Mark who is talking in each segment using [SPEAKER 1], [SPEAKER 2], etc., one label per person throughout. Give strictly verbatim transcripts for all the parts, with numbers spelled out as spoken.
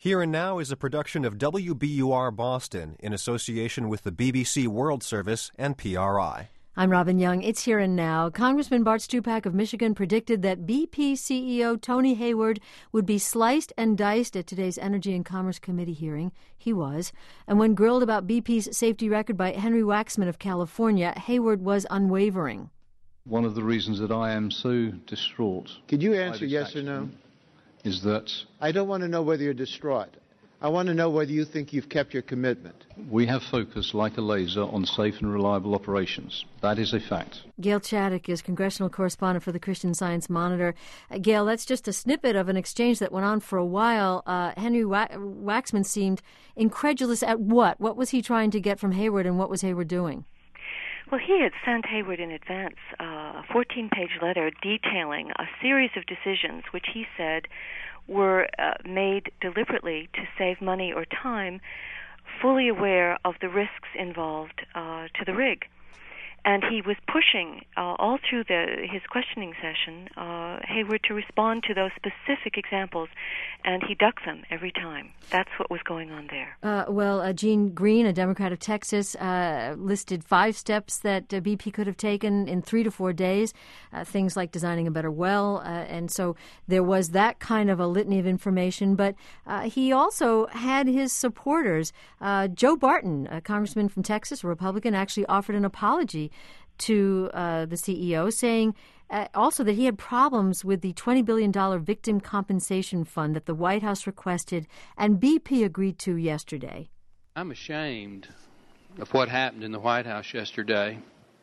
[SPEAKER 1] Here and Now is a production of W B U R Boston in association with the B B C World Service and P R I.
[SPEAKER 2] I'm Robin Young. It's Here and Now. Congressman Bart Stupak of Michigan predicted that B P C E O Tony Hayward would be sliced and diced at today's Energy and Commerce Committee hearing. He was. And when grilled about B P's safety record by Henry Waxman of California, Hayward was unwavering.
[SPEAKER 3] One of the reasons that I am so distraught...
[SPEAKER 4] Could you answer yes or no?
[SPEAKER 3] ...is that...
[SPEAKER 4] I don't want to know whether you're distraught. I want to know whether you think you've kept your commitment.
[SPEAKER 3] We have focused like a laser on safe and reliable operations. That is a fact.
[SPEAKER 2] Gail Chaddock is congressional correspondent for the Christian Science Monitor. Uh, Gail, that's just a snippet of an exchange that went on for a while. Uh, Henry Wa- Waxman seemed incredulous at what? What was he trying to get from Hayward, and what was Hayward doing?
[SPEAKER 5] Well, he had sent Hayward in advance uh, a fourteen-page letter detailing a series of decisions which he said were uh, made deliberately to save money or time, fully aware of the risks involved uh, to the rig. And he was pushing uh, all through the, his questioning session uh, Hayward to respond to those specific examples, and he ducked them every time. That's what was going on there.
[SPEAKER 2] Uh, well, uh, Gene Green, a Democrat of Texas, uh, listed five steps that uh, B P could have taken in three to four days, uh, things like designing a better well. Uh, and so there was that kind of a litany of information. But uh, he also had his supporters. Uh, Joe Barton, a congressman from Texas, a Republican, actually offered an apology to uh, the C E O, saying uh, also that he had problems with the twenty billion dollars victim compensation fund that the White House requested and B P agreed to yesterday.
[SPEAKER 6] I'm ashamed of what happened in the White House yesterday.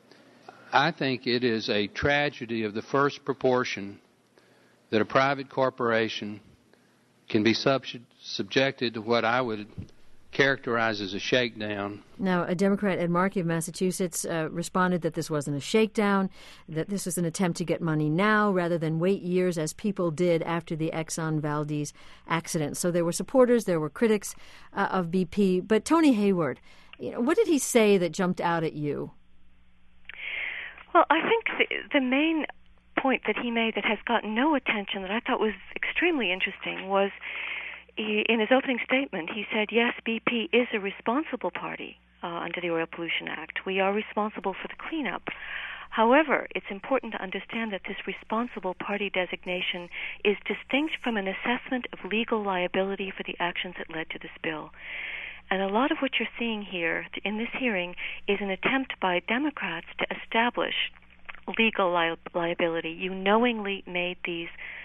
[SPEAKER 6] I think it is a tragedy of the first proportion that a private corporation can be sub- subjected to what I would characterized as a shakedown.
[SPEAKER 2] Now, a Democrat, Ed Markey of Massachusetts, uh, responded that this wasn't a shakedown, that this was an attempt to get money now rather than wait years as people did after the Exxon Valdez accident. So there were supporters, there were critics uh, of B P. But Tony Hayward, you know, what did he say that jumped out at you?
[SPEAKER 5] Well, I think the, the main point that he made that has gotten no attention that I thought was extremely interesting was He, in his opening statement, he said, yes, B P is a responsible party uh, under the Oil Pollution Act. We are responsible for the cleanup. However, it's important to understand that this responsible party designation is distinct from an assessment of legal liability for the actions that led to the spill. And a lot of what you're seeing here in this hearing is an attempt by Democrats to establish legal li- liability. You knowingly made these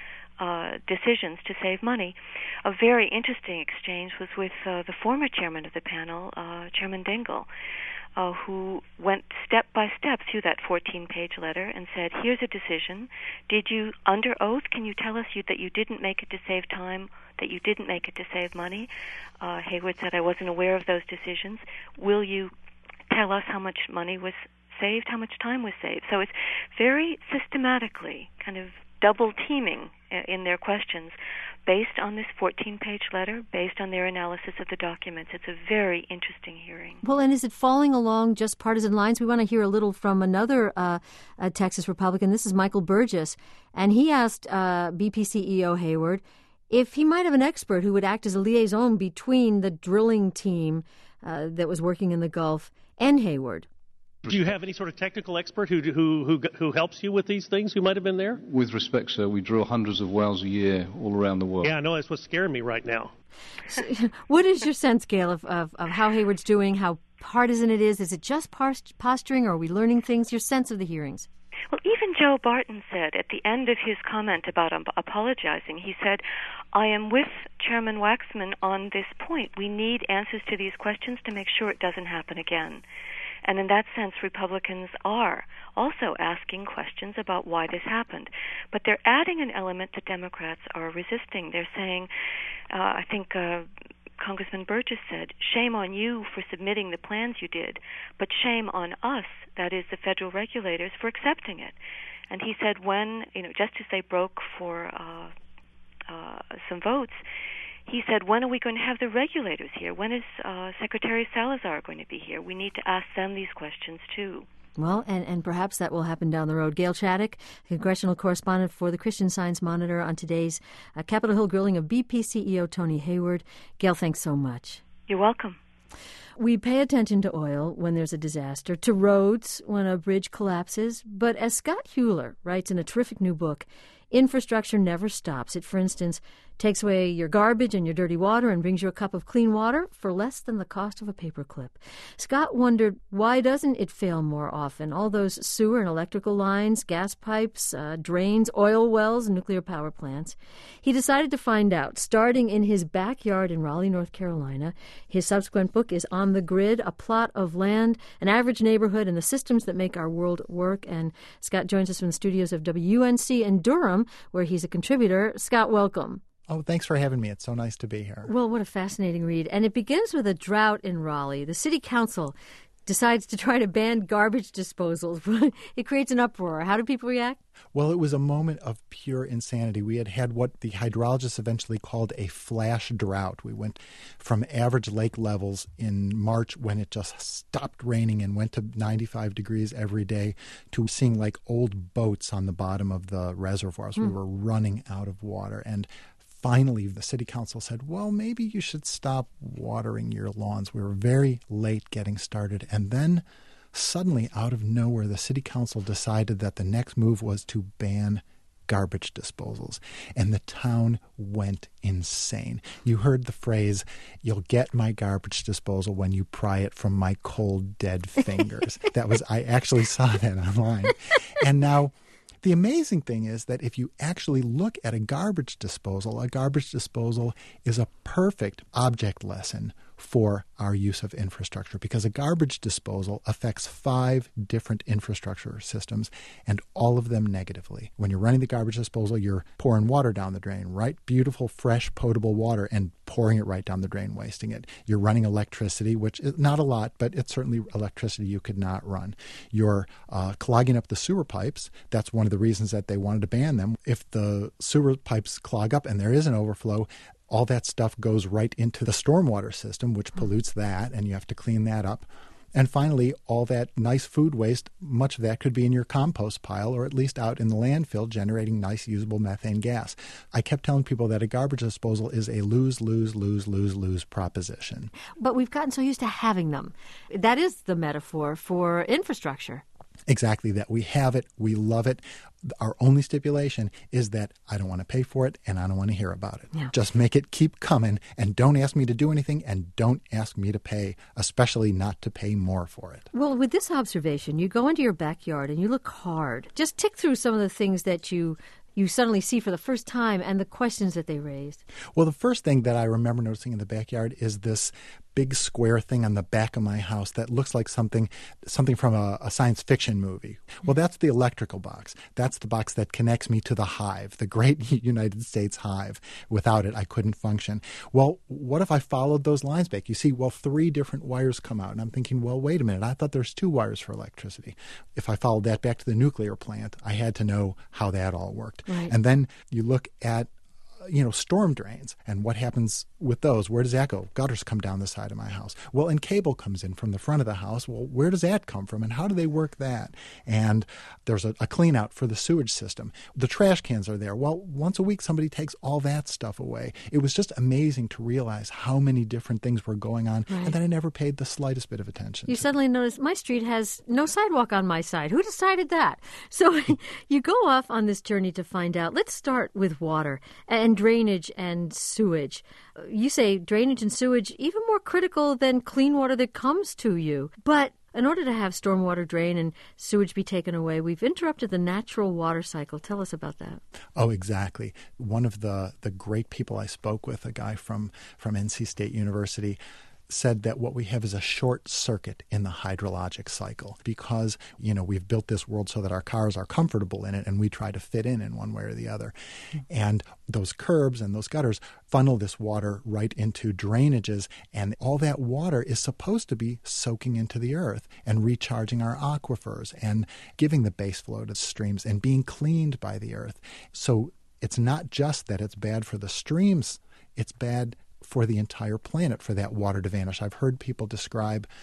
[SPEAKER 5] Uh, decisions to save money. A very interesting exchange was with uh, the former chairman of the panel, uh, Chairman Dingell, uh, who went step by step through that fourteen-page letter and said, here's a decision. Did you, under oath, can you tell us you, that you didn't make it to save time, that you didn't make it to save money? Uh, Hayward said, I wasn't aware of those decisions. Will you tell us how much money was saved, how much time was saved? So it's very systematically kind of double teaming in their questions based on this fourteen-page letter, based on their analysis of the documents. It's a very interesting hearing.
[SPEAKER 2] Well, and is it falling along just partisan lines? We want to hear a little from another uh, uh, Texas Republican. This is Michael Burgess, and he asked uh, B P C E O Hayward if he might have an expert who would act as a liaison between the drilling team uh, that was working in the Gulf and Hayward.
[SPEAKER 7] Do you have any sort of technical expert who who who who helps you with these things who might have been there?
[SPEAKER 3] With respect, sir, we drill hundreds of wells a year all around the world.
[SPEAKER 7] Yeah, I know. That's what's scaring me right now.
[SPEAKER 2] So, what is your sense, Gail, of, of, of how Hayward's doing, how partisan it is? Is it just posturing, or are we learning things? Your sense of the hearings?
[SPEAKER 5] Well, even Joe Barton said at the end of his comment about um, apologizing, he said, I am with Chairman Waxman on this point. We need answers to these questions to make sure it doesn't happen again. And in that sense, Republicans are also asking questions about why this happened. But they're adding an element that Democrats are resisting. They're saying, uh, I think uh, Congressman Burgess said, shame on you for submitting the plans you did, but shame on us, that is the federal regulators, for accepting it. And he said when, you know, just as they broke for uh, uh, some votes, he said, when are we going to have the regulators here? When is uh, Secretary Salazar going to be here? We need to ask them these questions, too.
[SPEAKER 2] Well, and, and perhaps that will happen down the road. Gail Chaddock, congressional correspondent for the Christian Science Monitor, on today's uh, Capitol Hill grilling of B P C E O Tony Hayward. Gail, thanks so much.
[SPEAKER 5] You're welcome.
[SPEAKER 2] We pay attention to oil when there's a disaster, to roads when a bridge collapses. But as Scott Huler writes in a terrific new book, infrastructure never stops. It, for instance, takes away your garbage and your dirty water and brings you a cup of clean water for less than the cost of a paperclip. Scott wondered, why doesn't it fail more often? All those sewer and electrical lines, gas pipes, uh, drains, oil wells, nuclear power plants. He decided to find out, starting in his backyard in Raleigh, North Carolina. His subsequent book is On the Grid, A Plot of Land, An Average Neighborhood, and the Systems That Make Our World Work. And Scott joins us from the studios of W U N C in Durham, where he's a contributor. Scott, welcome.
[SPEAKER 8] Oh, thanks for having me. It's so nice to be here.
[SPEAKER 2] Well, what a fascinating read. And it begins with a drought in Raleigh. The city council decides to try to ban garbage disposal. It creates an uproar. How do people react?
[SPEAKER 8] Well, it was a moment of pure insanity. We had had what the hydrologists eventually called a flash drought. We went from average lake levels in March, when it just stopped raining and went to ninety-five degrees every day, to seeing like old boats on the bottom of the reservoirs. Mm. We were running out of water. And finally, the city council said, well, maybe you should stop watering your lawns. We were very late getting started. And then suddenly, out of nowhere, the city council decided that the next move was to ban garbage disposals. And the town went insane. You heard the phrase, you'll get my garbage disposal when you pry it from my cold, dead fingers. That was, I actually saw that online. And now, the amazing thing is that if you actually look at a garbage disposal, a garbage disposal is a perfect object lesson for our use of infrastructure, because a garbage disposal affects five different infrastructure systems, and all of them negatively. When you're running the garbage disposal, you're pouring water down the drain, right? Beautiful, fresh, potable water, and pouring it right down the drain, wasting it. You're running electricity, which is not a lot, but it's certainly electricity you could not run. You're uh, clogging up the sewer pipes. That's one of the reasons that they wanted to ban them. If the sewer pipes clog up and there is an overflow, all that stuff goes right into the stormwater system, which pollutes that, and you have to clean that up. And finally, all that nice food waste, much of that could be in your compost pile, or at least out in the landfill, generating nice, usable methane gas. I kept telling people that a garbage disposal is a lose, lose, lose, lose, lose proposition.
[SPEAKER 2] But we've gotten so used to having them. That is the metaphor for infrastructure.
[SPEAKER 8] Exactly, that we have it, we love it. Our only stipulation is that I don't want to pay for it and I don't want to hear about it.
[SPEAKER 2] Yeah.
[SPEAKER 8] Just make it keep coming, and don't ask me to do anything, and don't ask me to pay, especially not to pay more for it.
[SPEAKER 2] Well, with this observation, you go into your backyard and you look hard. Just tick through some of the things that you you suddenly see for the first time and the questions that they raised.
[SPEAKER 8] Well, the first thing that I remember noticing in the backyard is this big square thing on the back of my house that looks like something something from a, a science fiction movie. Well, that's the electrical box. That's the box that connects me to the hive, the great United States hive. Without it, I couldn't function. Well, what if I followed those lines back? You see, well, three different wires come out, and I'm thinking, well, wait a minute. I thought there's two wires for electricity. If I followed that back to the nuclear plant, I had to know how that all worked.
[SPEAKER 2] Right.
[SPEAKER 8] And then you look at you know, storm drains. And what happens with those? Where does that go? Gutters come down the side of my house. Well, and cable comes in from the front of the house. Well, where does that come from? And how do they work that? And there's a, a clean out for the sewage system. The trash cans are there. Well, once a week, somebody takes all that stuff away. It was just amazing to realize how many different things were going on, right, and that I never paid the slightest bit of attention
[SPEAKER 2] You
[SPEAKER 8] to.
[SPEAKER 2] Suddenly notice my street has no sidewalk on my side. Who decided that? So you go off on this journey to find out. Let's start with water and drainage and sewage. You say drainage and sewage even more critical than clean water that comes to you. But in order to have stormwater drain and sewage be taken away, we've interrupted the natural water cycle. Tell us about that.
[SPEAKER 8] Oh, exactly. One of the, the great people I spoke with, a guy from, from N C State University, said that what we have is a short circuit in the hydrologic cycle because, you know, we've built this world so that our cars are comfortable in it and we try to fit in in one way or the other. Mm-hmm. And those curbs and those gutters funnel this water right into drainages, and all that water is supposed to be soaking into the earth and recharging our aquifers and giving the base flow to streams and being cleaned by the earth. So it's not just that it's bad for the streams, it's bad for the entire planet for that water to vanish. I've heard people describe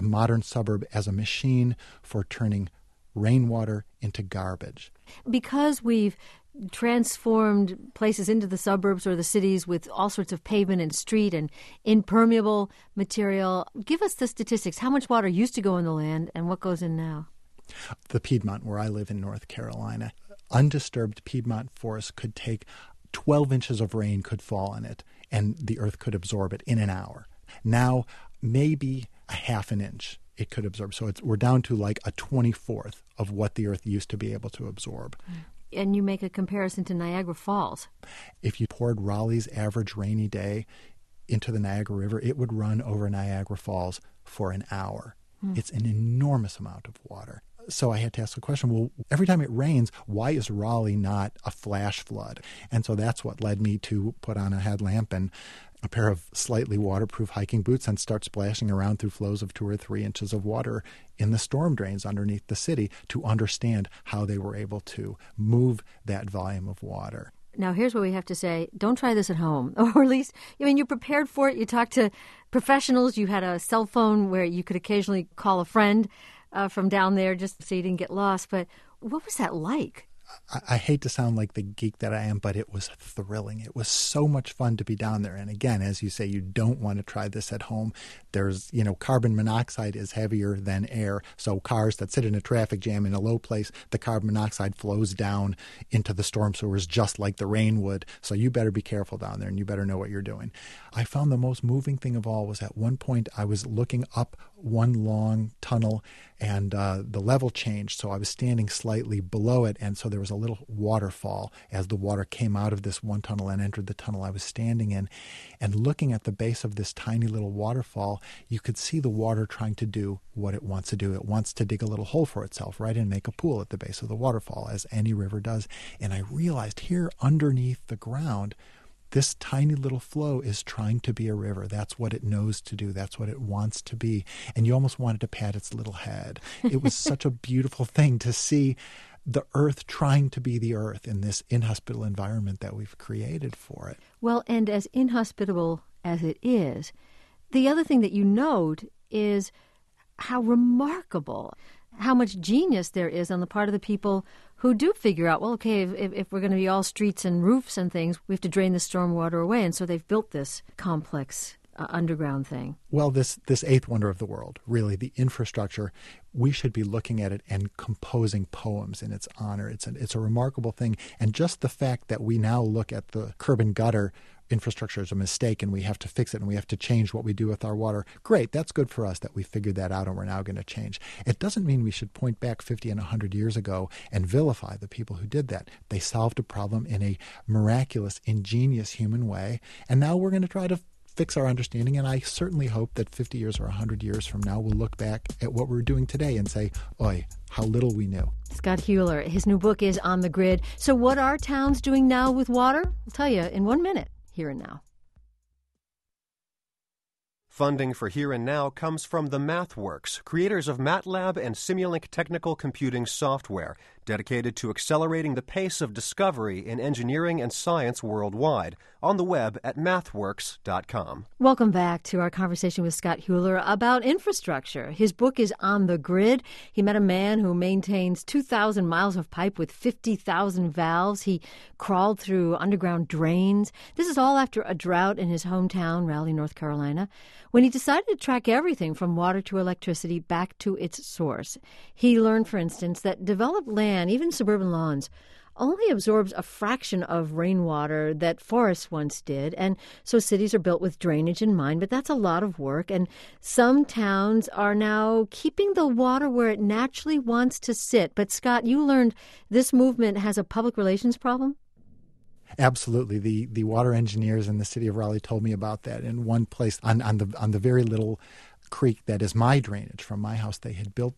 [SPEAKER 8] a modern suburb as a machine for turning rainwater into garbage.
[SPEAKER 2] Because we've transformed places into the suburbs or the cities with all sorts of pavement and street and impermeable material, give us the statistics. How much water used to go in the land and what goes in now?
[SPEAKER 8] The Piedmont, where I live in North Carolina, undisturbed Piedmont forest could take twelve inches of rain could fall on it, and the earth could absorb it in an hour. Now, maybe a half an inch it could absorb. So it's, we're down to like a twenty-fourth of what the earth used to be able to absorb.
[SPEAKER 2] And you make a comparison to Niagara Falls.
[SPEAKER 8] If you poured Raleigh's average rainy day into the Niagara River, it would run over Niagara Falls for an hour. Hmm. It's an enormous amount of water. So I had to ask the question, well, every time it rains, why is Raleigh not a flash flood? And so that's what led me to put on a headlamp and a pair of slightly waterproof hiking boots and start splashing around through flows of two or three inches of water in the storm drains underneath the city to understand how they were able to move that volume of water.
[SPEAKER 2] Now, here's what we have to say. Don't try this at home. Or at least, I mean, you prepared for it. You talked to professionals. You had a cell phone where you could occasionally call a friend uh, from down there just so you didn't get lost. But what was that like?
[SPEAKER 8] I, I hate to sound like the geek that I am, but it was thrilling. It was so much fun to be down there. And again, as you say, you don't want to try this at home. There's, you know, carbon monoxide is heavier than air. So cars that sit in a traffic jam in a low place, the carbon monoxide flows down into the storm sewers just like the rain would. So you better be careful down there and you better know what you're doing. I found the most moving thing of all was at one point I was looking up one long tunnel and uh, the level changed. So I was standing slightly below it. And so there was a little waterfall as the water came out of this one tunnel and entered the tunnel I was standing in. And looking at the base of this tiny little waterfall, you could see the water trying to do what it wants to do. It wants to dig a little hole for itself, right, and make a pool at the base of the waterfall, as any river does. And I realized here underneath the ground, this tiny little flow is trying to be a river. That's what it knows to do. That's what it wants to be. And you almost wanted to pat its little head. It was such a beautiful thing to see the earth trying to be the earth in this inhospitable environment that we've created for it.
[SPEAKER 2] Well, and as inhospitable as it is, the other thing that you note is how remarkable, how much genius there is on the part of the people who do figure out, well, okay, if, if we're going to be all streets and roofs and things, we have to drain the storm water away. And so they've built this complex uh, underground thing.
[SPEAKER 8] Well, this, this eighth wonder of the world, really, the infrastructure, we should be looking at it and composing poems in its honor. It's a, it's a remarkable thing. And just the fact that we now look at the curb and gutter infrastructure is a mistake and we have to fix it and we have to change what we do with our water. Great, that's good for us that we figured that out and we're now going to change. It doesn't mean we should point back fifty and one hundred years ago and vilify the people who did that. They solved a problem in a miraculous, ingenious human way, and now we're going to try to fix our understanding, and I certainly hope that fifty years or one hundred years from now we'll look back at what we're doing today and say, oi, how little we knew.
[SPEAKER 2] Scott Huler, his new book is On the Grid. So what are towns doing now with water? I'll tell you in one minute. Here and Now.
[SPEAKER 1] Funding for Here and Now comes from the MathWorks, creators of MATLAB and Simulink technical computing software, dedicated to accelerating the pace of discovery in engineering and science worldwide, on the web at mathworks dot com.
[SPEAKER 2] Welcome back to our conversation with Scott Huler about infrastructure. His book is On the Grid. He met a man who maintains two thousand miles of pipe with fifty thousand valves. He crawled through underground drains. This is all after a drought in his hometown, Raleigh, North Carolina, when he decided to track everything from water to electricity back to its source. He learned, for instance, that developed land, even suburban lawns, only absorbs a fraction of rainwater that forests once did, and so cities are built with drainage in mind, but that's a lot of work, and some towns are now keeping the water where it naturally wants to sit. But Scott, you learned this movement has a public relations problem?
[SPEAKER 8] Absolutely. The the water engineers in the city of Raleigh told me about that. In one place on, on the on the very little creek that is my drainage from my house, they had built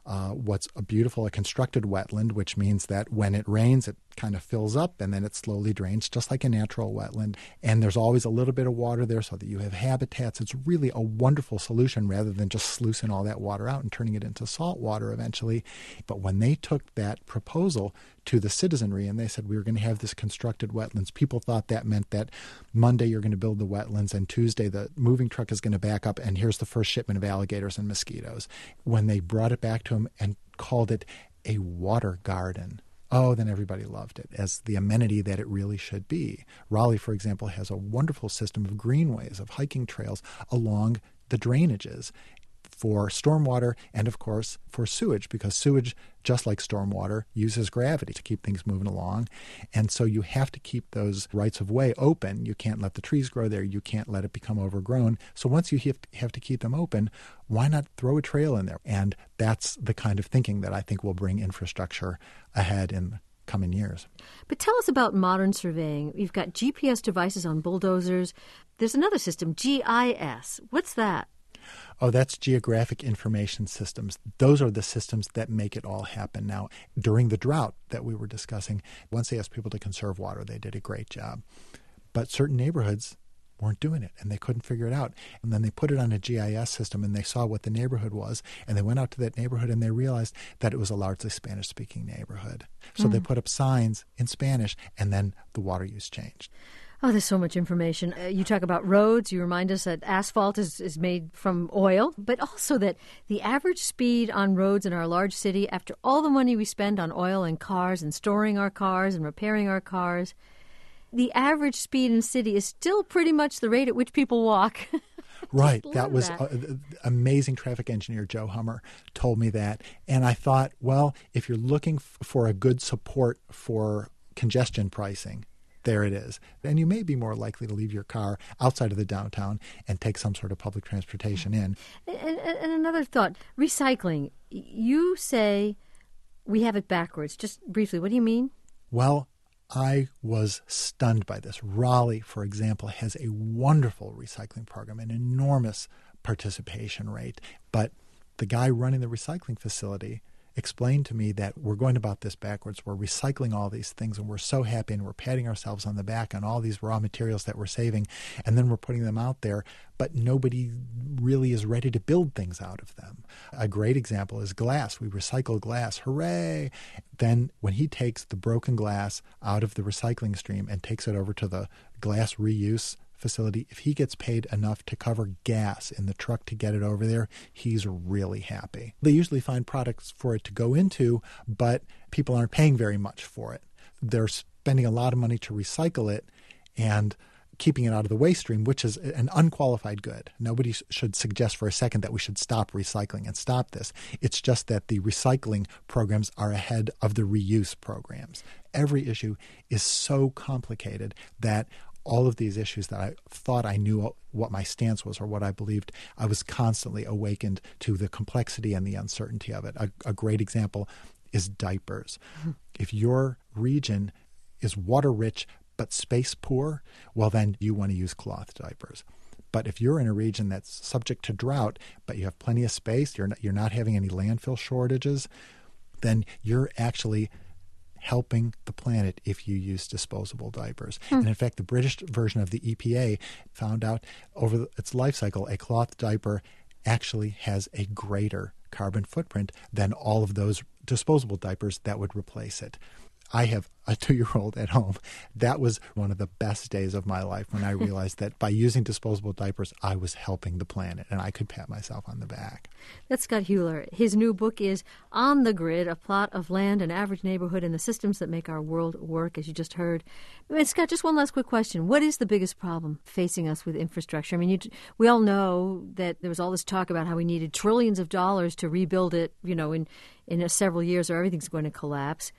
[SPEAKER 8] uh, what's a beautiful, a constructed wetland, which means that when it rains, it kind of fills up and then it slowly drains, just like a natural wetland. And there's always a little bit of water there so that you have habitats. It's really a wonderful solution rather than just sluicing all that water out and turning it into salt water eventually. But when they took that proposal to the citizenry and they said we were going to have this constructed wetlands, people thought that meant that Monday you're going to build the wetlands and Tuesday the moving truck is going to back up and here's the first shipment of alligators and mosquitoes. When they brought it back to them and called it a water garden, oh, then everybody loved it as the amenity that it really should be. Raleigh, for example, has a wonderful system of greenways, of hiking trails along the drainages for stormwater and, of course, for sewage, because sewage, just like stormwater, uses gravity to keep things moving along. And so you have to keep those rights of way open. You can't let the trees grow there. You can't let it become overgrown. So once you have to keep them open, why not throw a trail in there? And that's the kind of thinking that I think will bring infrastructure ahead in coming years.
[SPEAKER 2] But tell us about modern surveying. You've got G P S devices on bulldozers. There's another system, G I S. What's that?
[SPEAKER 8] Oh, that's Geographic Information Systems. Those are the systems that make it all happen. Now, during the drought that we were discussing, once they asked people to conserve water, they did a great job. But certain neighborhoods weren't doing it, and they couldn't figure it out. And then they put it on a G I S system, and they saw what the neighborhood was, and they went out to that neighborhood, and they realized that it was a largely Spanish-speaking neighborhood. So mm. they put up signs in Spanish, and then the water use changed.
[SPEAKER 2] Oh, there's so much information. Uh, you talk about roads. You remind us that asphalt is, is made from oil, but also that the average speed on roads in our large city, after all the money we spend on oil and cars and storing our cars and repairing our cars, the average speed in the city is still pretty much the rate at which people walk.
[SPEAKER 8] Right. That was
[SPEAKER 2] that.
[SPEAKER 8] Uh, amazing traffic engineer Joe Hummer told me that. And I thought, well, if you're looking f- for a good support for congestion pricing, there it is. And you may be more likely to leave your car outside of the downtown and take some sort of public transportation in.
[SPEAKER 2] And, and, and another thought, recycling. You say we have it backwards. Just briefly, what do you mean?
[SPEAKER 8] Well, I was stunned by this. Raleigh, for example, has a wonderful recycling program, an enormous participation rate. But the guy running the recycling facility explained to me that we're going about this backwards. We're recycling all these things, and we're so happy, and we're patting ourselves on the back on all these raw materials that we're saving, and then we're putting them out there, but nobody really is ready to build things out of them. A great example is glass. We recycle glass. Hooray! Then when he takes the broken glass out of the recycling stream and takes it over to the glass reuse facility, if he gets paid enough to cover gas in the truck to get it over there, he's really happy. They usually find products for it to go into, but people aren't paying very much for it. They're spending a lot of money to recycle it and keeping it out of the waste stream, which is an unqualified good. Nobody should suggest for a second that we should stop recycling and stop this. It's just that the recycling programs are ahead of the reuse programs. Every issue is so complicated that all of these issues that I thought I knew what my stance was or what I believed, I was constantly awakened to the complexity and the uncertainty of it. A, a great example is diapers. Mm-hmm. If your region is water rich but space poor, well, then you want to use cloth diapers. But if you're in a region that's subject to drought, but you have plenty of space, you're not, you're not having any landfill shortages, then you're actually helping the planet if you use disposable diapers. Hmm. And in fact, the British version of the E P A found out over its life cycle, a cloth diaper actually has a greater carbon footprint than all of those disposable diapers that would replace it. I have a two-year-old at home. That was one of the best days of my life when I realized that by using disposable diapers, I was helping the planet, and I could pat myself on the back.
[SPEAKER 2] That's Scott Huler. His new book is On the Grid, A Plot of Land, An Average Neighborhood, and the Systems That Make Our World Work, as you just heard. And Scott, just one last quick question. What is the biggest problem facing us with infrastructure? I mean, you, we all know that there was all this talk about how we needed trillions of dollars to rebuild it, you know, in, in a several years or everything's going to collapse.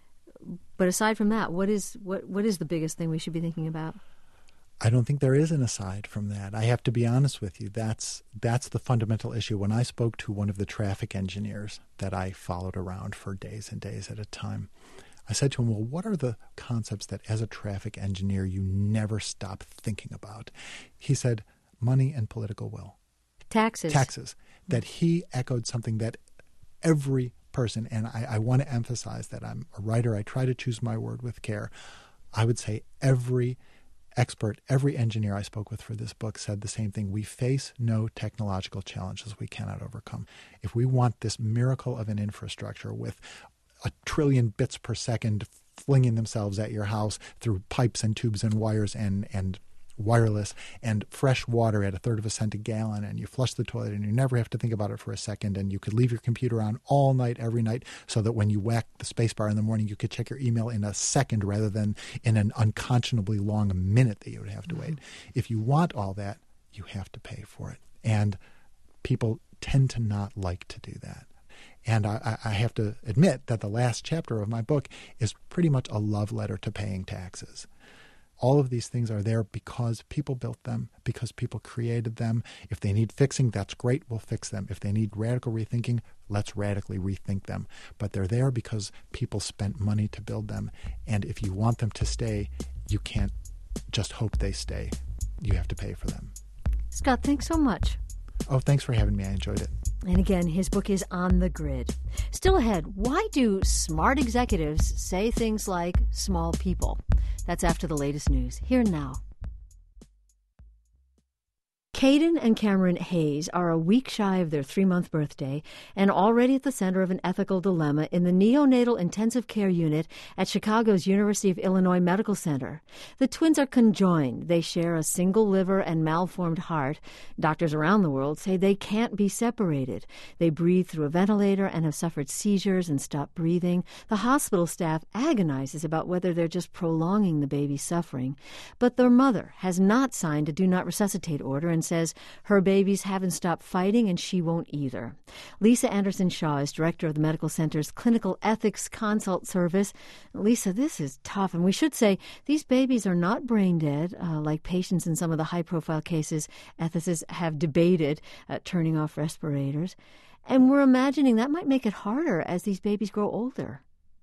[SPEAKER 2] But aside from that, what is what what is the biggest thing we should be thinking about?
[SPEAKER 8] I don't think there is an aside from that. I have to be honest with you. That's that's the fundamental issue. When I spoke to one of the traffic engineers that I followed around for days and days at a time, I said to him, well, what are the concepts that as a traffic engineer you never stop thinking about? He said, money and political will.
[SPEAKER 2] Taxes.
[SPEAKER 8] Taxes. That he echoed something that every person, and I, I want to emphasize that I'm a writer. I try to choose my word with care. I would say every expert, every engineer I spoke with for this book said the same thing. We face no technological challenges we cannot overcome. If we want this miracle of an infrastructure with a trillion bits per second flinging themselves at your house through pipes and tubes and wires and, and wireless, and fresh water at a third of a cent a gallon, and you flush the toilet and you never have to think about it for a second, and you could leave your computer on all night, every night, so that when you whack the space bar in the morning, you could check your email in a second rather than in an unconscionably long minute that you would have to wait. If you want all that, you have to pay for it. And people tend to not like to do that. And I, I have to admit that the last chapter of my book is pretty much a love letter to paying taxes. All of these things are there because people built them, because people created them. If they need fixing, that's great, we'll fix them. If they need radical rethinking, let's radically rethink them. But they're there because people spent money to build them. And if you want them to stay, you can't just hope they stay. You have to pay for them.
[SPEAKER 2] Scott, thanks so much.
[SPEAKER 8] Oh, thanks for having me. I enjoyed it.
[SPEAKER 2] And again, his book is On the Grid. Still ahead, why do smart executives say things like small people? That's after the latest news. Here now. Caden and Cameron Hayes are a week shy of their three-month birthday and already at the center of an ethical dilemma in the neonatal intensive care unit at Chicago's University of Illinois Medical Center. The twins are conjoined. They share a single liver and malformed heart. Doctors around the world say they can't be separated. They breathe through a ventilator and have suffered seizures and stopped breathing. The hospital staff agonizes about whether they're just prolonging the baby's suffering. But their mother has not signed a do not resuscitate order and says her babies haven't stopped fighting and she won't either. Lisa Anderson-Shaw is director of the medical center's clinical ethics consult service. Lisa, this is tough, and we should say these babies are not brain dead, uh, like patients in some of the high-profile cases ethicists have debated uh, turning off respirators. And we're imagining that might make it harder as these babies grow older.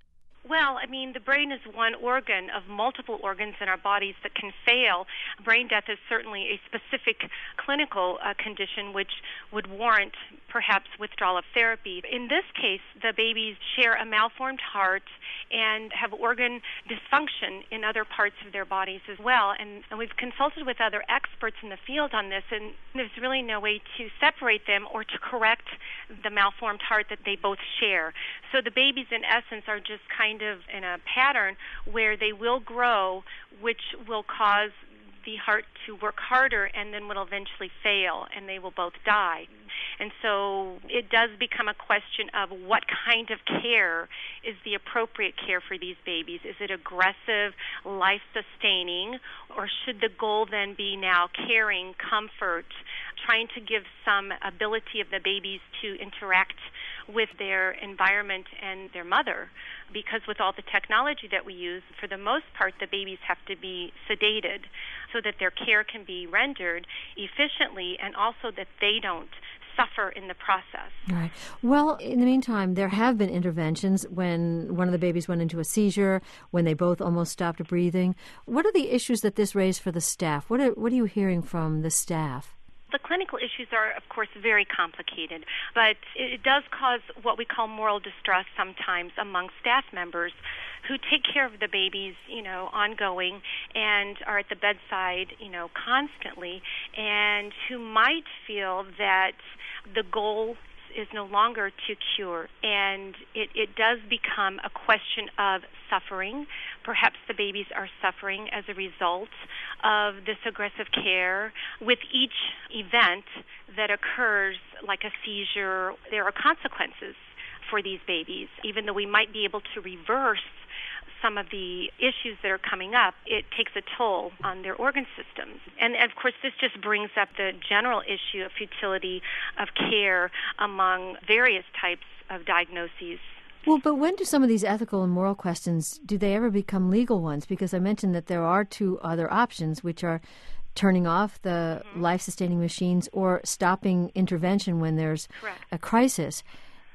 [SPEAKER 9] Well, I mean, the brain is one organ of multiple organs in our bodies that can fail. Brain death is certainly a specific clinical uh, condition which would warrant perhaps withdrawal of therapy. In this case, the babies share a malformed heart and have organ dysfunction in other parts of their bodies as well. And, and we've consulted with other experts in the field on this, and there's really no way to separate them or to correct the malformed heart that they both share. So the babies, in essence, are just kind of in a pattern where they will grow, which will cause the heart to work harder and then will eventually fail, and they will both die. And so it does become a question of what kind of care is the appropriate care for these babies. Is it aggressive, life-sustaining, or should the goal then be now caring, comfort, trying to give some ability of the babies to interact with their environment and their mother? Because with all the technology that we use, for the most part, the babies have to be sedated so that their care can be rendered efficiently and also that they don't suffer in the process.
[SPEAKER 2] All right. Well, in the meantime, there have been interventions when one of the babies went into a seizure, when they both almost stopped breathing. What are the issues that this raised for the staff? What are, what are you hearing from the staff?
[SPEAKER 9] The clinical issues are, of course, very complicated, but it does cause what we call moral distress sometimes among staff members who take care of the babies, you know, ongoing and are at the bedside, you know, constantly, and who might feel that the goal is no longer to cure, and it, it does become a question of suffering. Perhaps the babies are suffering as a result of this aggressive care. With each event that occurs, like a seizure, there are consequences for these babies. Even though we might be able to reverse some of the issues that are coming up, it takes a toll on their organ systems. And, of course, this just brings up the general issue of futility of care among various types of diagnoses.
[SPEAKER 2] Well, but when do some of these ethical and moral questions, do they ever become legal ones? Because I mentioned that there are two other options, which are turning off the mm-hmm. life-sustaining machines or stopping intervention when there's Correct. a crisis.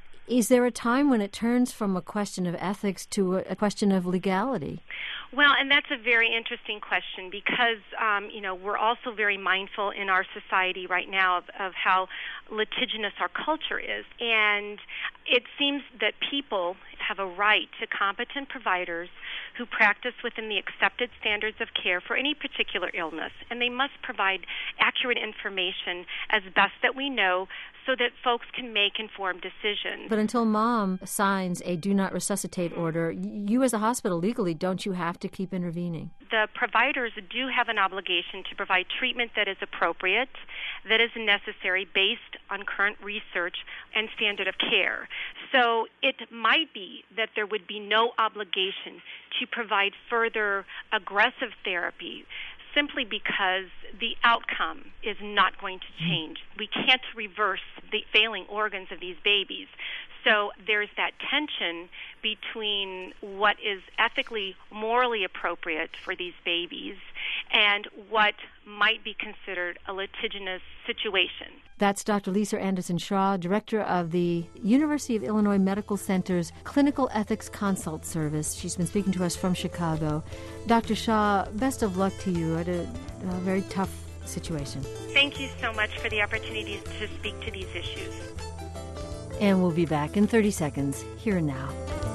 [SPEAKER 2] Is there a time when it turns from a question of ethics to a question of legality?
[SPEAKER 9] Well, and that's a very interesting question because, um, you know, we're also very mindful in our society right now of, of how litigious our culture is. And it seems that people have a right to competent providers who practice within the accepted standards of care for any particular illness, and they must provide accurate information as best that we know so that folks can make informed decisions.
[SPEAKER 2] But until mom signs a do not resuscitate order, you as a hospital legally, don't you have to keep intervening?
[SPEAKER 9] The providers do have an obligation to provide treatment that is appropriate, that is necessary based on current research and standard of care. So it might be that there would be no obligation to provide further aggressive therapy simply because the outcome is not going to change. We can't reverse the failing organs of these babies. So there's that tension between what is ethically, morally appropriate for these babies and what might be considered a litigious situation.
[SPEAKER 2] That's Doctor Lisa Anderson Shaw, director of the University of Illinois Medical Center's Clinical Ethics Consult Service. She's been speaking to us from Chicago. Doctor Shaw, best of luck to you at a, a very tough situation.
[SPEAKER 9] Thank you so much for the opportunity to speak to these issues.
[SPEAKER 2] And we'll be back in thirty seconds, here and now.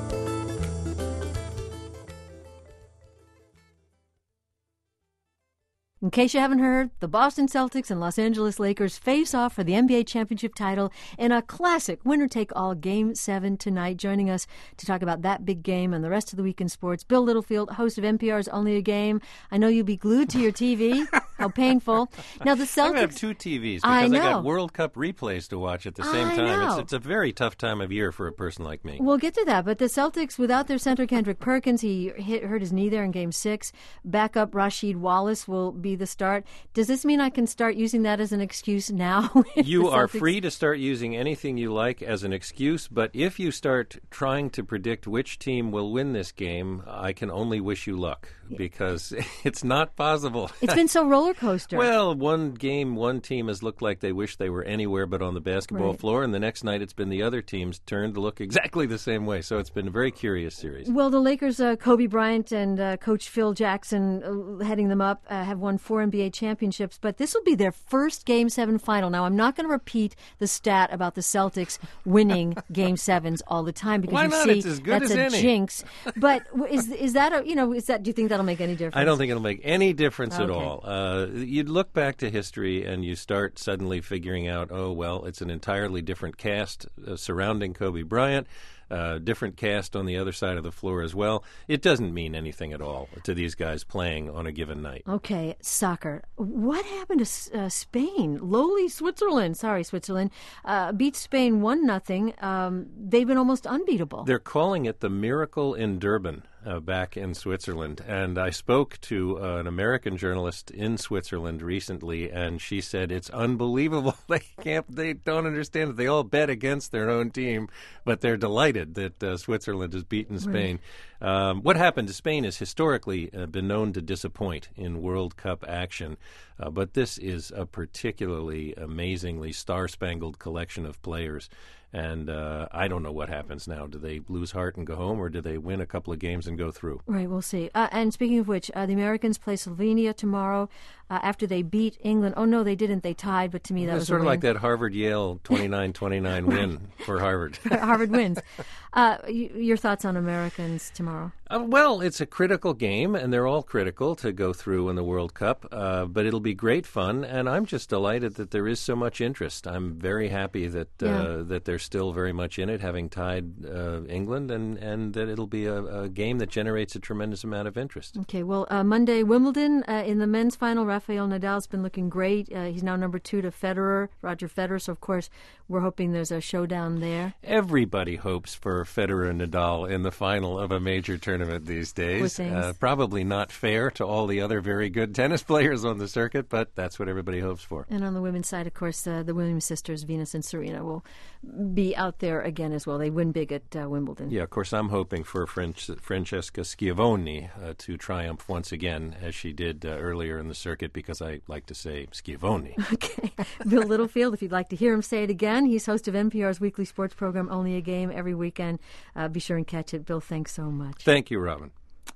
[SPEAKER 2] In case you haven't heard, the Boston Celtics and Los Angeles Lakers face off for the N B A championship title in a classic winner-take-all Game seven tonight. Joining us to talk about that big game and the rest of the week in sports, Bill Littlefield, host of N P R's Only a Game. I know you'll be glued to your T V. How painful. Now, the Celtics...
[SPEAKER 10] I have two T Vs because
[SPEAKER 2] I,
[SPEAKER 10] I,
[SPEAKER 2] know.
[SPEAKER 10] got World Cup replays to watch at the same
[SPEAKER 2] I
[SPEAKER 10] time.
[SPEAKER 2] know.
[SPEAKER 10] It's, it's a very tough time of year for a person like me.
[SPEAKER 2] We'll get to that, but the Celtics, without their center Kendrick Perkins, he hit, hurt his knee there in Game six. Backup Rasheed Wallace will be the start. Does this mean I can start using that as an excuse now?
[SPEAKER 10] You are free to start using anything you like as an excuse, but if you start trying to predict which team will win this game, I can only wish you luck, because it's not possible.
[SPEAKER 2] It's been so roller coaster.
[SPEAKER 10] Well, one game, one team has looked like they wish they were anywhere but on the basketball
[SPEAKER 2] right.
[SPEAKER 10] floor, and the next night it's been the other team's turn to look exactly the same way. So it's been a very curious series.
[SPEAKER 2] Well, the Lakers, uh, Kobe Bryant and uh, Coach Phil Jackson uh, heading them up, uh, have won four N B A championships, but this will be their first Game seven final. Now, I'm not going to repeat the stat about the Celtics winning Game sevens all the time because
[SPEAKER 10] Why
[SPEAKER 2] you
[SPEAKER 10] not?
[SPEAKER 2] see
[SPEAKER 10] It's as good
[SPEAKER 2] that's
[SPEAKER 10] as
[SPEAKER 2] a
[SPEAKER 10] any.
[SPEAKER 2] jinx. But is is that a, you know is that do you think that'll make any difference?
[SPEAKER 10] I don't think it'll make any difference
[SPEAKER 2] okay.
[SPEAKER 10] at all. Uh, you'd look back to history and you start suddenly figuring out, oh, well, it's an entirely different cast uh, surrounding Kobe Bryant, uh, different cast on the other side of the floor as well. It doesn't mean anything at all to these guys playing on a given night.
[SPEAKER 2] Okay, soccer. What happened to uh, Spain? Lowly Switzerland, sorry, Switzerland, uh, beat Spain one nothing. Um, they've been almost unbeatable.
[SPEAKER 10] They're calling it the Miracle in Durban. Uh, back in Switzerland. And I spoke to uh, an American journalist in Switzerland recently, and she said it's unbelievable. They can't, they don't understand it. They all bet against their own team, but they're delighted that uh, Switzerland has beaten Spain. Right. Um, what happened to Spain has historically uh, been known to disappoint in World Cup action, uh, but this is a particularly amazingly star-spangled collection of players. And uh, I don't know what happens now. Do they lose heart and go home, or do they win a couple of games and go through?
[SPEAKER 2] Right, we'll see. Uh, and speaking of which, uh, the Americans play Slovenia tomorrow uh, after they beat England. Oh, no, they didn't. They tied, but to me that
[SPEAKER 10] it was,
[SPEAKER 2] was
[SPEAKER 10] sort
[SPEAKER 2] a
[SPEAKER 10] of
[SPEAKER 2] win.
[SPEAKER 10] like that Harvard-Yale twenty-nine twenty-nine win for Harvard.
[SPEAKER 2] Harvard wins. Uh, y- your thoughts on Americans tomorrow?
[SPEAKER 10] Uh, well, it's a critical game, and they're all critical to go through in the World Cup, uh, but it'll be great fun, and I'm just delighted that there is so much interest. I'm very happy that uh,
[SPEAKER 2] Yeah.
[SPEAKER 10] that they're still very much in it, having tied uh, England, and, and that it'll be a, a game that generates a tremendous amount of interest.
[SPEAKER 2] Okay, well, uh, Monday, Wimbledon. Uh, in the men's final, Rafael Nadal's been looking great. Uh, he's now number two to Federer, Roger Federer, so of course we're hoping there's a showdown there.
[SPEAKER 10] Everybody hopes for Federer and Nadal in the final of a major tournament these days. Uh, probably not fair to all the other very good tennis players on the circuit, but that's what everybody hopes for.
[SPEAKER 2] And on the women's side, of course, uh, the Williams sisters, Venus and Serena, will be out there again as well. They win big at uh, Wimbledon.
[SPEAKER 10] Yeah, of course, I'm hoping for French, Francesca Schiavone uh, to triumph once again, as she did uh, earlier in the circuit, because I like to say Schiavone.
[SPEAKER 2] Okay. Bill Littlefield, if you'd like to hear him say it again, he's host of N P R's weekly sports program, Only a Game, every weekend. Uh, be sure and catch it. Bill, thanks so much.
[SPEAKER 10] Thank you, Robin.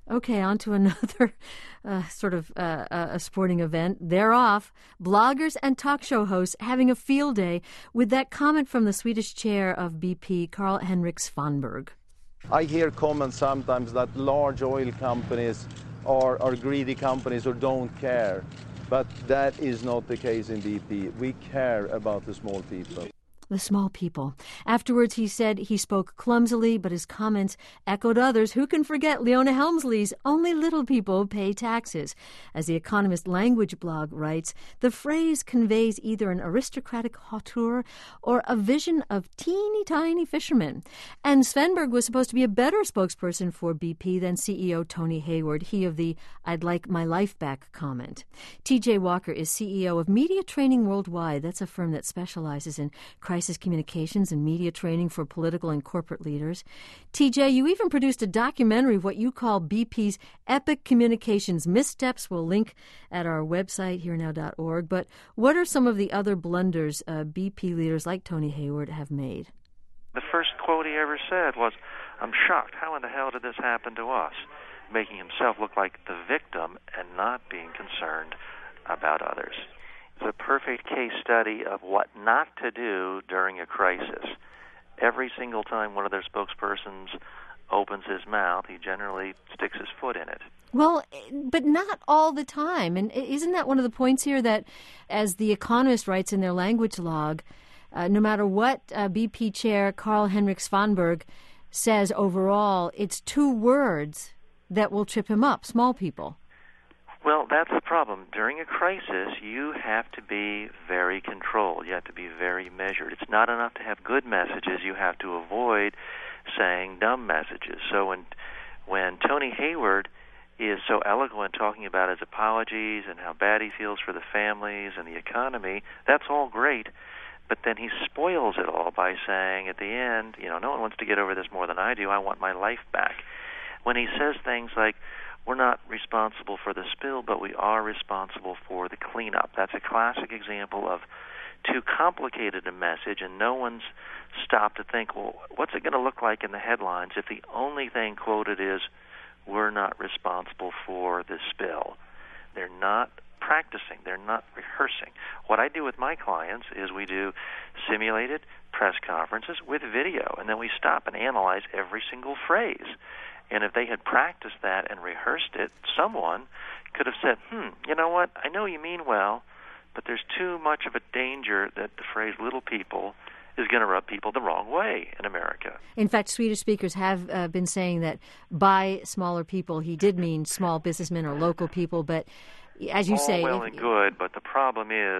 [SPEAKER 2] Okay, on to another uh, sort of uh, a sporting event. They're off. Bloggers and talk show hosts having a field day with that comment from the Swedish chair of B P, Carl-Henrik Svanberg.
[SPEAKER 11] I hear comments sometimes that large oil companies are, are greedy companies or don't care. But that is not the case in B P. We care about the small people.
[SPEAKER 2] The small people. Afterwards, he said he spoke clumsily, but his comments echoed others. Who can forget Leona Helmsley's "Only little people pay taxes"? As the Economist language blog writes, the phrase conveys either an aristocratic hauteur or a vision of teeny tiny fishermen. And Svanberg was supposed to be a better spokesperson for B P than C E O Tony Hayward, he of the "I'd like my life back" comment. T J Walker is C E O of Media Training Worldwide. That's a firm that specializes in crisis communications and media training for political and corporate leaders. T J, you even produced a documentary of what you call B P's epic communications missteps. We'll link at our website, here now dot org. But what are some of the other blunders uh, B P leaders like Tony Hayward have made?
[SPEAKER 12] The first quote he ever said was, "I'm shocked. How in the hell did this happen to us?" Making himself look like the victim and not being concerned about others. It's a perfect case study of what not to do during a crisis. Every single time one of their spokespersons opens his mouth, he generally sticks his foot in it.
[SPEAKER 2] Well, but not all the time. And isn't that one of the points here that, as The Economist writes in their language log, uh, no matter what uh, B P chair Carl-Henrik Svanberg says overall, it's two words that will trip him up, small people.
[SPEAKER 12] Well, that's the problem. During a crisis, you have to be very controlled. You have to be very measured. It's not enough to have good messages. You have to avoid saying dumb messages. So when when Tony Hayward is so eloquent talking about his apologies and how bad he feels for the families and the economy, that's all great. But then he spoils it all by saying at the end, you know, no one wants to get over this more than I do. I want my life back. When he says things like, we're not responsible for the spill, but we are responsible for the cleanup. That's a classic example of too complicated a message, and no one's stopped to think, well, what's it going to look like in the headlines if the only thing quoted is, we're not responsible for the spill? They're not practicing. They're not rehearsing. What I do with my clients is we do simulated press conferences with video, and then we stop and analyze every single phrase. And if they had practiced that and rehearsed it, someone could have said, hmm, you know what, I know you mean well, but there's too much of a danger that the phrase little people is going to rub people the wrong way in America.
[SPEAKER 2] In fact, Swedish speakers have uh, been saying that by smaller people, he did mean small businessmen or local people, but as you
[SPEAKER 12] All
[SPEAKER 2] say...
[SPEAKER 12] well
[SPEAKER 2] if,
[SPEAKER 12] and good, but the problem is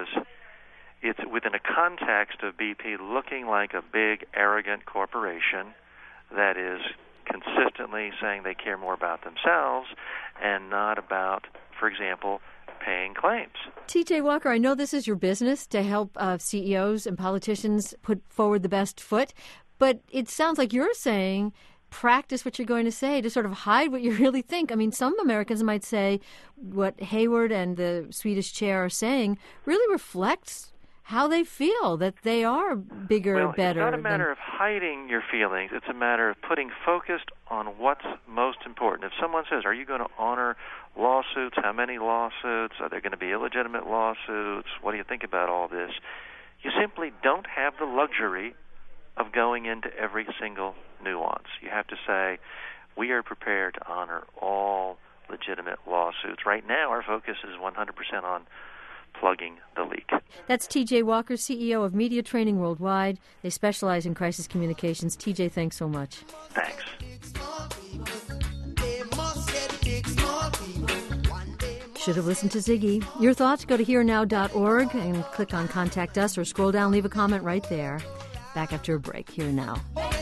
[SPEAKER 12] it's within a context of B P looking like a big, arrogant corporation that is consistently saying they care more about themselves and not about, for example, paying claims.
[SPEAKER 2] T J Walker, I know this is your business to help uh, C E Os and politicians put forward the best foot, but it sounds like you're saying practice what you're going to say to sort of hide what you really think. I mean, some Americans might say what Hayward and the Swedish chair are saying really reflects how they feel, that they are bigger,
[SPEAKER 12] well,
[SPEAKER 2] better.
[SPEAKER 12] It's not a matter
[SPEAKER 2] than...
[SPEAKER 12] of hiding your feelings. It's a matter of putting focus on what's most important. If someone says, are you going to honor lawsuits? How many lawsuits? Are there going to be illegitimate lawsuits? What do you think about all this? You simply don't have the luxury of going into every single nuance. You have to say, we are prepared to honor all legitimate lawsuits. Right now, our focus is one hundred percent on plugging the leak.
[SPEAKER 2] That's T J Walker, C E O of Media Training Worldwide. They specialize in crisis communications. T J, thanks so much.
[SPEAKER 12] Thanks.
[SPEAKER 2] Should have listened to Ziggy. Your thoughts, go to here now dot org and click on Contact Us or scroll down, leave a comment right there. Back after a break. Here now.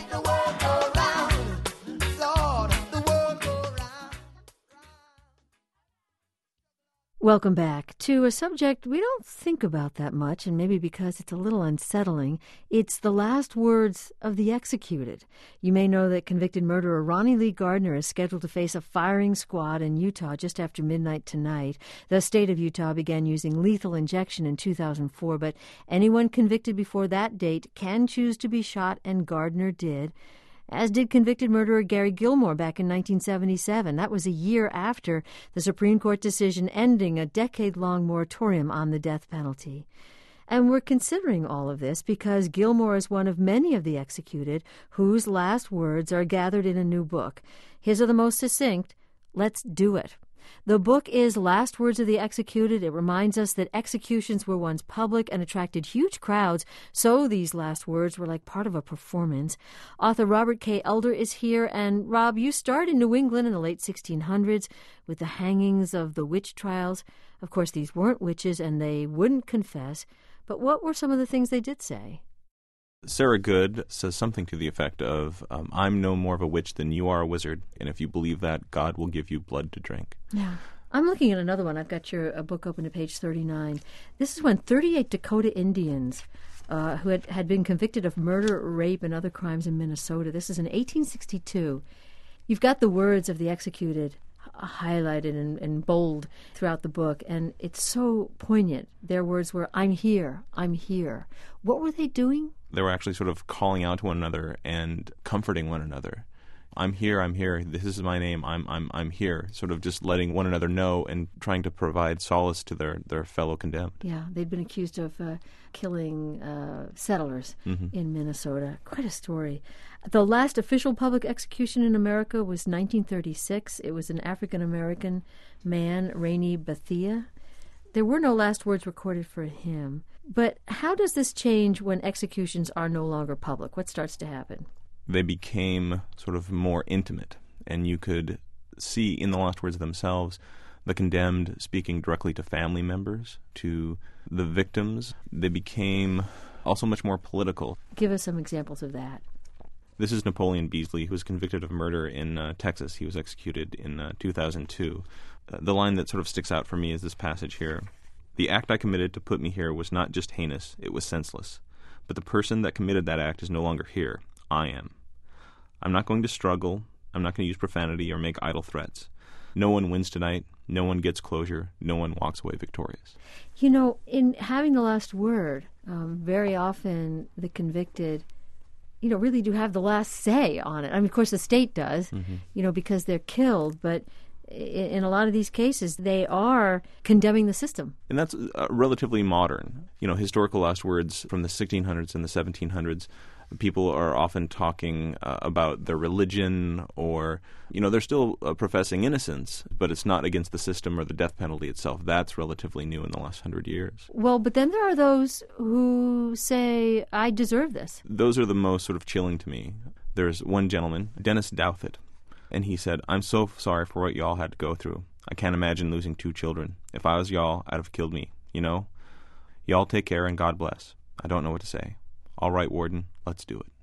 [SPEAKER 2] Welcome back to a subject we don't think about that much, and maybe because it's a little unsettling. It's the last words of the executed. You may know that convicted murderer Ronnie Lee Gardner is scheduled to face a firing squad in Utah just after midnight tonight. The state of Utah began using lethal injection in two thousand four, but anyone convicted before that date can choose to be shot, and Gardner did. as did convicted murderer Gary Gilmore back in nineteen seventy-seven. That was a year after the Supreme Court decision ending a decade-long moratorium on the death penalty. And we're considering all of this because Gilmore is one of many of the executed whose last words are gathered in a new book. His are the most succinct. Let's do it. The book is Last Words of the Executed. It reminds us that executions were once public and attracted huge crowds, so these last words were like part of a performance. Author Robert K. Elder is here, and Rob, you started in New England in the late sixteen hundreds with the hangings of the witch trials. Of course, these weren't witches, and they wouldn't confess, but what were some of the things they did say?
[SPEAKER 13] Sarah Good says something to the effect of, um, I'm no more of a witch than you are a wizard, and if you believe that, God will give you blood to drink.
[SPEAKER 2] Yeah. I'm looking at another one. I've got your a book open to page thirty-nine. This is when thirty-eight Dakota Indians uh, who had, had been convicted of murder, rape, and other crimes in Minnesota. This is in eighteen sixty-two. You've got the words of the executed highlighted in, in bold throughout the book, and it's so poignant. Their words were, I'm here, I'm here. What were they doing?
[SPEAKER 13] They were actually sort of calling out to one another and comforting one another. I'm here, I'm here, this is my name, I'm I'm I'm here. Sort of just letting one another know and trying to provide solace to their, their fellow condemned.
[SPEAKER 2] Yeah, they'd been accused of uh, killing uh, settlers mm-hmm. in Minnesota. Quite a story. The last official public execution in America was nineteen thirty-six. It was an African-American man, Rainey Bethia. There were no last words recorded for him. But how does this change when executions are no longer public? What starts to happen?
[SPEAKER 13] They became sort of more intimate, and you could see in the last words themselves the condemned speaking directly to family members, to the victims. They became also much more political.
[SPEAKER 2] Give us some examples of that.
[SPEAKER 13] This is Napoleon Beasley, who was convicted of murder in uh, Texas. He was executed in uh, two thousand two. Uh, the line that sort of sticks out for me is this passage here. The act I committed to put me here was not just heinous, it was senseless. But the person that committed that act is no longer here. I am. I'm not going to struggle. I'm not going to use profanity or make idle threats. No one wins tonight. No one gets closure. No one walks away victorious.
[SPEAKER 2] You know, in having the last word, um, very often the convicted, you know, really do have the last say on it. I mean, of course, the state does, mm-hmm. you know, because they're killed, but in a lot of these cases, they are condemning the system.
[SPEAKER 13] And that's uh, relatively modern. You know, historical last words from the sixteen hundreds and the seventeen hundreds, people are often talking uh, about their religion or, you know, they're still uh, professing innocence, but it's not against the system or the death penalty itself. That's relatively new in the last hundred years.
[SPEAKER 2] Well, but then there are those who say, I deserve this.
[SPEAKER 13] Those are the most sort of chilling to me. There's one gentleman, Dennis Douthit, and he said, I'm so sorry for what y'all had to go through. I can't imagine losing two children. If I was y'all, I'd have killed me, you know? Y'all take care and God bless. I don't know what to say. All right, Warden, let's do it.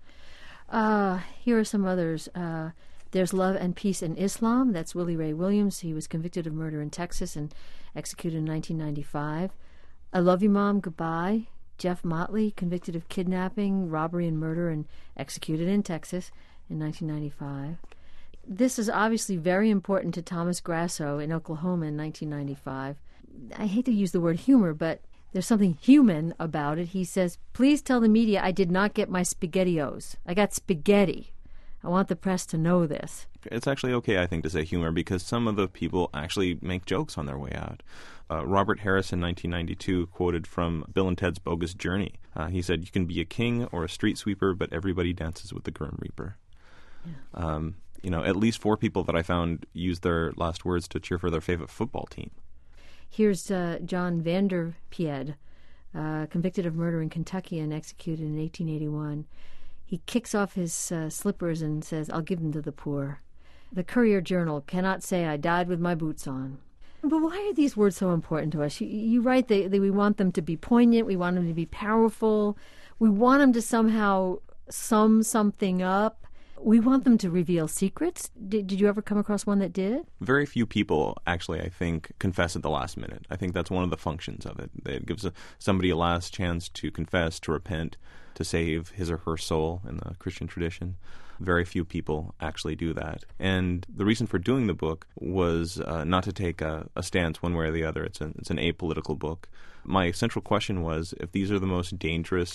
[SPEAKER 2] Uh, here are some others. Uh, there's Love and Peace in Islam. That's Willie Ray Williams. He was convicted of murder in Texas and executed in nineteen ninety-five. I Love You, Mom, Goodbye. Jeff Motley, convicted of kidnapping, robbery, and murder and executed in Texas in nineteen ninety-five. This is obviously very important to Thomas Grasso in Oklahoma in nineteen ninety-five. I hate to use the word humor, but there's something human about it. He says, please tell the media I did not get my SpaghettiOs. I got spaghetti. I want the press to know this.
[SPEAKER 13] It's actually okay, I think, to say humor because some of the people actually make jokes on their way out. Uh, Robert Harris in nineteen ninety-two quoted from Bill and Ted's Bogus Journey. Uh, he said, you can be a king or a street sweeper, but everybody dances with the Grim Reaper. Yeah. Um, you know, at least four people that I found used their last words to cheer for their favorite football team.
[SPEAKER 2] Here's uh, John Vander Pied, uh, convicted of murder in Kentucky and executed in eighteen eighty-one. He kicks off his uh, slippers and says, I'll give them to the poor. The Courier-Journal cannot say I died with my boots on. But why are these words so important to us? You, you write that, that we want them to be poignant, we want them to be powerful, we want them to somehow sum something up. We want them to reveal secrets. Did, did you ever come across one that did?
[SPEAKER 13] Very few people, actually, I think, confess at the last minute. I think that's one of the functions of it. It gives a, somebody a last chance to confess, to repent, to save his or her soul in the Christian tradition. Very few people actually do that. And the reason for doing the book was uh, not to take a, a stance one way or the other. It's, a, it's an apolitical book. My central question was, if these are the most dangerous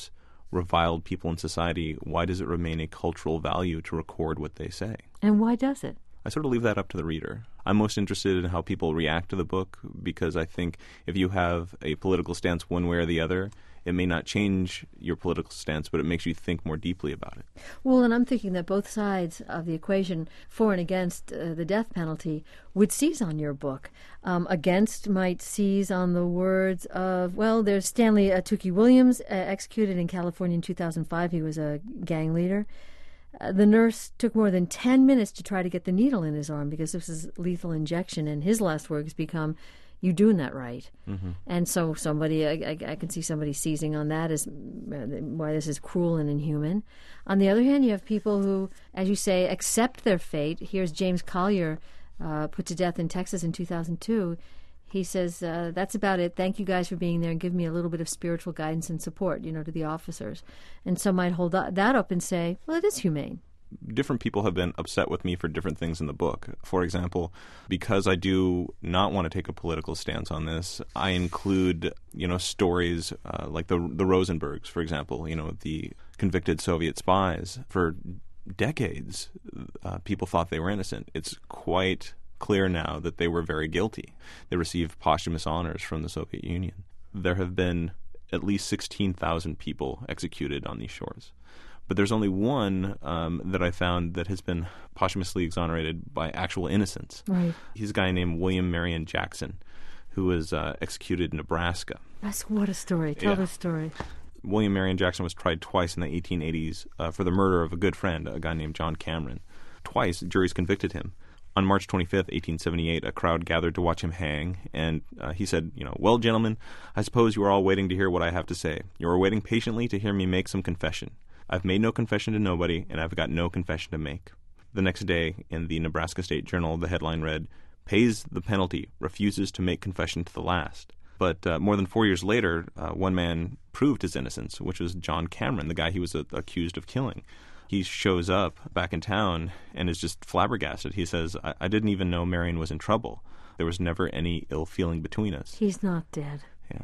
[SPEAKER 13] reviled people in society, why does it remain a cultural value to record what they say?
[SPEAKER 2] And why does it?
[SPEAKER 13] I sort of leave that up to the reader. I'm most interested in how people react to the book, because I think if you have a political stance one way or the other, it may not change your political stance, but it makes you think more deeply about it.
[SPEAKER 2] Well, and I'm thinking that both sides of the equation, for and against uh, the death penalty, would seize on your book. Um, against might seize on the words of, well, there's Stanley uh, Tookie Williams, uh, executed in California in two thousand five. He was a gang leader. Uh, the nurse took more than ten minutes to try to get the needle in his arm because this is lethal injection, and his last words become, "You doing that right?" Mm-hmm. And so somebody, I, I, I can see somebody seizing on that as why this is cruel and inhuman. On the other hand, you have people who, as you say, accept their fate. Here's James Collier, uh, put to death in Texas in two thousand two. He says, uh, that's about it. Thank you guys for being there and give me a little bit of spiritual guidance and support, you know, to the officers. And some might hold that up and say, well, it is humane.
[SPEAKER 13] Different people have been upset with me for different things in the book. For example, because I do not want to take a political stance on this, I include, you know, stories uh, like the the Rosenbergs, for example, you know, the convicted Soviet spies. For decades, uh, people thought they were innocent. It's quite clear now that they were very guilty. They received posthumous honors from the Soviet Union. There have been at least sixteen thousand people executed on these shores. But there's only one um, that I found that has been posthumously exonerated by actual innocence.
[SPEAKER 2] Right.
[SPEAKER 13] He's a guy named William Marion Jackson, who was uh, executed in Nebraska.
[SPEAKER 2] That's what a story. Tell
[SPEAKER 13] Yeah.
[SPEAKER 2] the story.
[SPEAKER 13] William Marion Jackson was tried twice in the eighteen eighties uh, for the murder of a good friend, a guy named John Cameron. Twice, juries convicted him. On March twenty-fifth, eighteen seventy-eight, a crowd gathered to watch him hang, and uh, he said, you know, "Well, gentlemen, I suppose you are all waiting to hear what I have to say. You are waiting patiently to hear me make some confession. I've made no confession to nobody, and I've got no confession to make." The next day, in the Nebraska State Journal, the headline read, "Pays the penalty, refuses to make confession to the last." But uh, more than four years later, uh, one man proved his innocence, which was John Cameron, the guy he was uh, accused of killing. He shows up back in town and is just flabbergasted. He says, I-, I didn't even know Marion was in trouble. There was never any ill feeling between us."
[SPEAKER 2] He's not dead.
[SPEAKER 13] Yeah.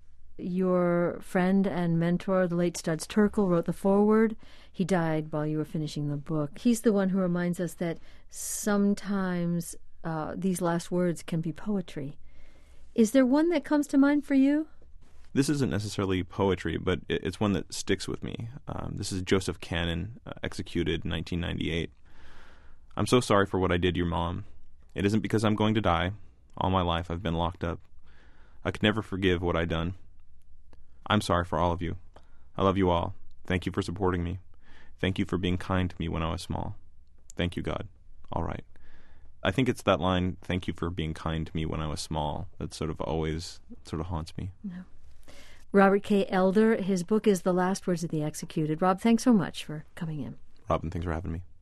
[SPEAKER 2] Your friend and mentor, the late Studs Terkel, wrote the foreword. He died while you were finishing the book. He's the one who reminds us that sometimes uh, these last words can be poetry. Is there one that comes to mind for you?
[SPEAKER 13] This isn't necessarily poetry, but it's one that sticks with me. Um, this is Joseph Cannon, uh, executed in nineteen ninety-eight. "I'm so sorry for what I did your mom. It isn't because I'm going to die. All my life I've been locked up. I could never forgive what I done. I'm sorry for all of you. I love you all. Thank you for supporting me. Thank you for being kind to me when I was small. Thank you, God. All right." I think it's that line, "Thank you for being kind to me when I was small," that sort of always sort of haunts me.
[SPEAKER 2] No. Robert K. Elder, his book is The Last Words of the Executed. Rob, thanks so much for coming in.
[SPEAKER 13] Robin, thanks for having me.